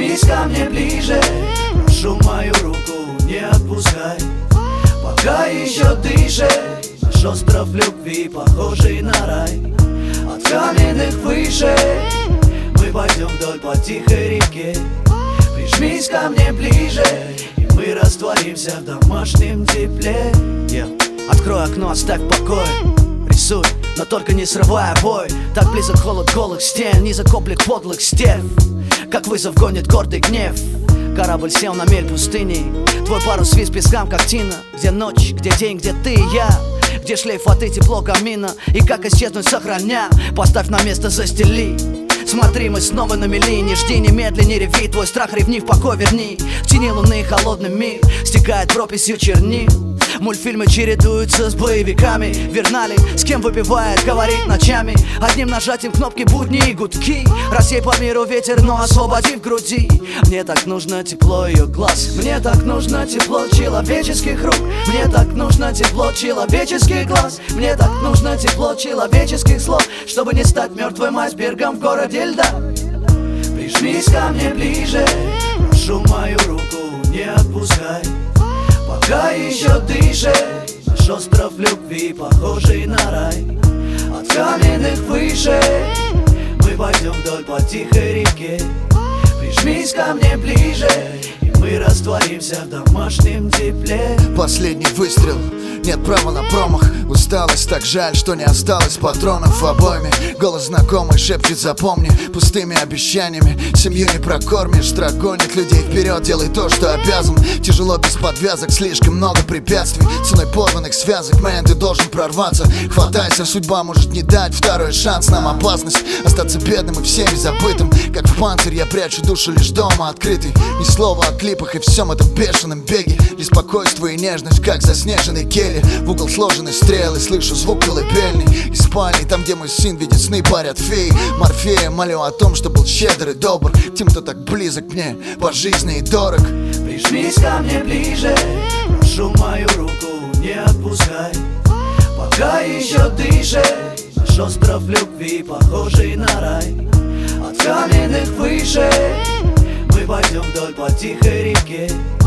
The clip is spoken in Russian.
Прижмись ко мне ближе, прошу мою руку, не отпускай. Пока еще дышишь, наш остров любви, похожий на рай. От каменных вышей мы пойдем вдоль по тихой реке. Прижмись ко мне ближе, и мы растворимся в домашнем тепле. Открой окно, оставь в покое. Рисуй, но только не срывай обои. Так близок холод голых стен, низок облик подлых стен. Как вызов гонит гордый гнев. Корабль сел на мель пустыни. Твой парус свист пескам, как тина. Где ночь, где день, где ты и я. Где шлейф воды, тепло камина. И как исчезнуть, сохраня. Поставь на место, застели. Смотри, мы снова на мели. Не жди, немедли, не реви. Твой страх ревни, в покой верни. В тени луны холодный мир стекает прописью чернил. Мультфильмы чередуются с боевиками. Верна ли, с кем выпивает, говорит ночами. Одним нажатием кнопки будни и гудки. Рассей по миру ветер, но освободи в груди. Мне так нужно тепло ее глаз. Мне так нужно тепло человеческих рук. Мне так нужно тепло человеческих глаз. Мне так нужно тепло человеческих слов, чтобы не стать мертвым айсбергом в городе льда. Прижмись ко мне ближе, прошу мою руку, не отпускай. Пока еще дышишь, наш остров любви, похожий на рай. От каменных вышей мы пойдем вдоль по тихой реке. Прижмись ко мне ближе, и мы растворимся в домашнем тепле. Последний выстрел, нет права на промах. Усталость, так жаль, что не осталось патронов в обойме. Голос знакомый шепчет, запомни. Пустыми обещаниями семью не прокормишь. Страх гонит людей вперед, делай то, что обязан. Тяжело без подвязок, слишком много препятствий. Ценой порванных связок, мэн, ты должен прорваться. Хватайся, судьба может не дать второй шанс. Нам опасность остаться бедным и всеми забытым. Как в панцирь я прячу душу лишь дома открытый. Ни слова о клипах и всем этом бешеном беге. Лишь спокойствие и нежность, как заснеженный келье. В угол сложены стрелы, слышу звук колыбельный. Из спальни, там где мой сын видит сны, парят феи. Морфея молю о том, что был щедр и добр. Тем, кто так близок мне, по жизни и дорог. Прижмись ко мне ближе, прошу мою руку, не отпускай. Пока еще дышишь, наш остров любви, похожий на рай. От каменных вышей мы пойдем вдоль по тихой реке.